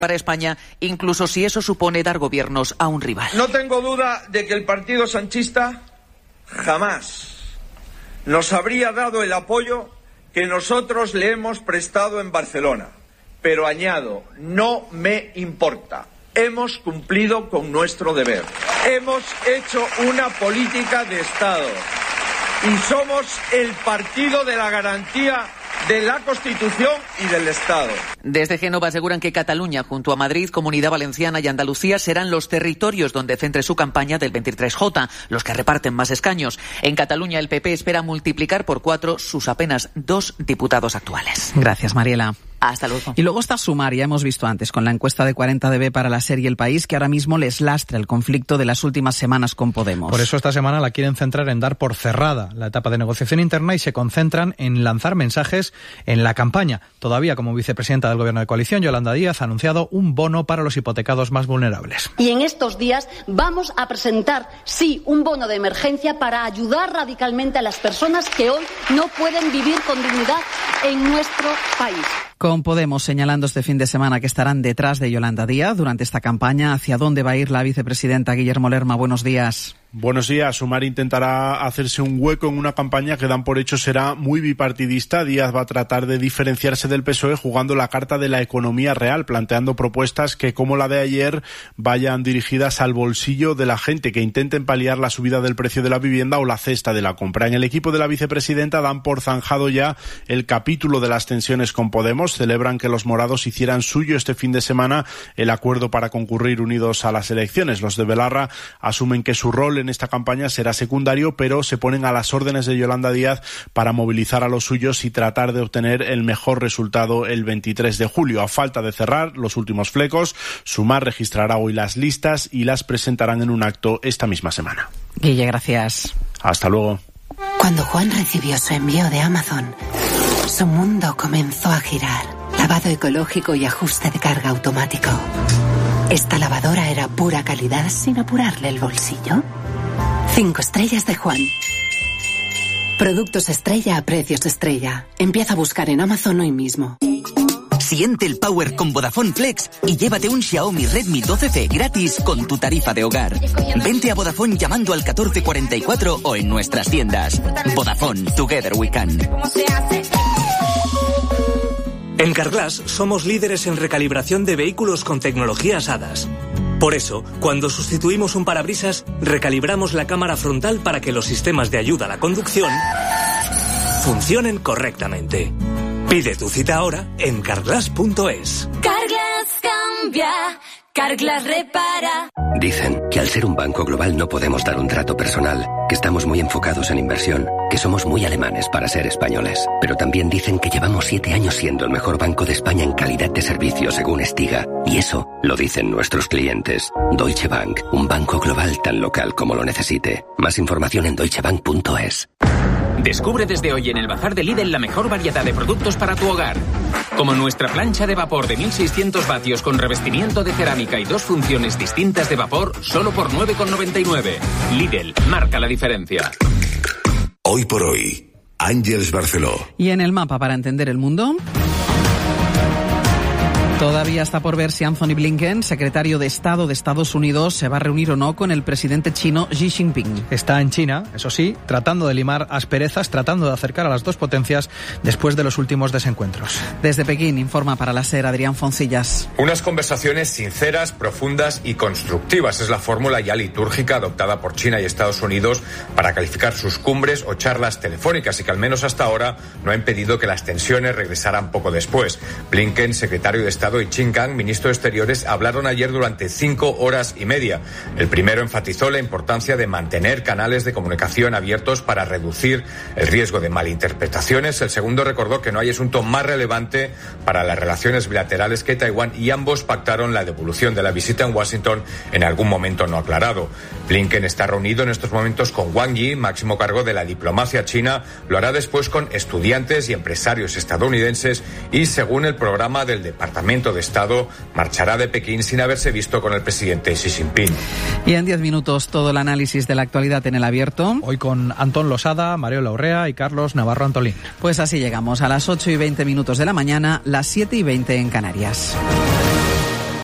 para España, incluso si eso supone dar gobiernos a un rival. No tengo duda de que el partido sanchista jamás nos habría dado el apoyo que nosotros le hemos prestado en Barcelona. Pero añado, no me importa. Hemos cumplido con nuestro deber. Hemos hecho una política de Estado y somos el partido de la garantía de la Constitución y del Estado. Desde Génova aseguran que Cataluña, junto a Madrid, Comunidad Valenciana y Andalucía, serán los territorios donde centre su campaña del 23J, los que reparten más escaños. En Cataluña, el PP espera multiplicar por 4 sus apenas 2 diputados actuales. Gracias, Mariela. Hasta luego. Y luego está Sumar, ya hemos visto antes, con la encuesta de 40DB para la serie El País, que ahora mismo les lastra el conflicto de las últimas semanas con Podemos. Por eso esta semana la quieren centrar en dar por cerrada la etapa de negociación interna y se concentran en lanzar mensajes en la campaña. Todavía como vicepresidenta del Gobierno de coalición, Yolanda Díaz ha anunciado un bono para los hipotecados más vulnerables. Y en estos días vamos a presentar, sí, un bono de emergencia para ayudar radicalmente a las personas que hoy no pueden vivir con dignidad en nuestro país. Con Podemos señalando este fin de semana que estarán detrás de Yolanda Díaz durante esta campaña. ¿Hacia dónde va a ir la vicepresidenta Guillermo Lerma? Buenos días. Buenos días. Sumar intentará hacerse un hueco en una campaña que dan por hecho será muy bipartidista. Díaz va a tratar de diferenciarse del PSOE jugando la carta de la economía real, planteando propuestas que, como la de ayer, vayan dirigidas al bolsillo de la gente, que intenten paliar la subida del precio de la vivienda o la cesta de la compra. En el equipo de la vicepresidenta dan por zanjado ya el capítulo de las tensiones con Podemos. Celebran que los morados hicieran suyo este fin de semana el acuerdo para concurrir unidos a las elecciones. Los de Belarra asumen que su rol en esta campaña será secundario, pero se ponen a las órdenes de Yolanda Díaz para movilizar a los suyos y tratar de obtener el mejor resultado el 23 de julio. A falta de cerrar los últimos flecos, Sumar registrará hoy las listas y las presentarán en un acto esta misma semana. Guille, gracias. Hasta luego. Cuando Juan recibió su envío de Amazon, su mundo comenzó a girar. Lavado ecológico y ajuste de carga automático. Esta lavadora era pura calidad sin apurarle el bolsillo. 5 estrellas de Juan. Productos estrella a precios estrella. Empieza a buscar en Amazon hoy mismo. Siente el power con Vodafone Flex y llévate un Xiaomi Redmi 12C gratis con tu tarifa de hogar. Vente a Vodafone llamando al 1444 o en nuestras tiendas. Vodafone, Together We Can. En Carglass somos líderes en recalibración de vehículos con tecnologías HADAS. Por eso, cuando sustituimos un parabrisas, recalibramos la cámara frontal para que los sistemas de ayuda a la conducción funcionen correctamente. Pide tu cita ahora en carglass.es. Carglass cambia, Carglass repara. Dicen que al ser un banco global no podemos dar un trato personal, que estamos muy enfocados en inversión, que somos muy alemanes para ser españoles. Pero también dicen que llevamos 7 años siendo el mejor banco de España en calidad de servicio según Stiga. Y eso lo dicen nuestros clientes. Deutsche Bank, un banco global tan local como lo necesite. Más información en deutschebank.es. Descubre desde hoy en el bazar de Lidl la mejor variedad de productos para tu hogar. Como nuestra plancha de vapor de 1600 vatios con revestimiento de cerámica y 2 funciones distintas de vapor, solo por 9,99. Lidl, marca la diferencia. Hoy por hoy, Ángeles Barceló. Y en el mapa para entender el mundo... Todavía está por ver si Anthony Blinken, secretario de Estado de Estados Unidos, se va a reunir o no con el presidente chino Xi Jinping. Está en China, eso sí, tratando de limar asperezas, tratando de acercar a las dos potencias después de los últimos desencuentros. Desde Pekín informa para la SER Adrián Foncillas. Unas conversaciones sinceras, profundas y constructivas es la fórmula ya litúrgica adoptada por China y Estados Unidos para calificar sus cumbres o charlas telefónicas y que al menos hasta ahora no ha impedido que las tensiones regresaran poco después. Blinken, secretario de Estado, y Qin Gang, ministro de Exteriores, hablaron ayer durante 5 horas y media. El primero enfatizó la importancia de mantener canales de comunicación abiertos para reducir el riesgo de malinterpretaciones. El segundo recordó que no hay asunto más relevante para las relaciones bilaterales que Taiwán, y ambos pactaron la devolución de la visita en Washington en algún momento no aclarado. Blinken está reunido en estos momentos con Wang Yi, máximo cargo de la diplomacia china. Lo hará después con estudiantes y empresarios estadounidenses y, según el programa del Departamento de Estado, marchará de Pekín sin haberse visto con el presidente Xi Jinping. Y en 10 minutos todo el análisis de la actualidad en El Abierto. Hoy con Antón Losada, Mariola Urrea y Carlos Navarro Antolín. Pues así llegamos a las 8:20 de la mañana, las 7:20 en Canarias.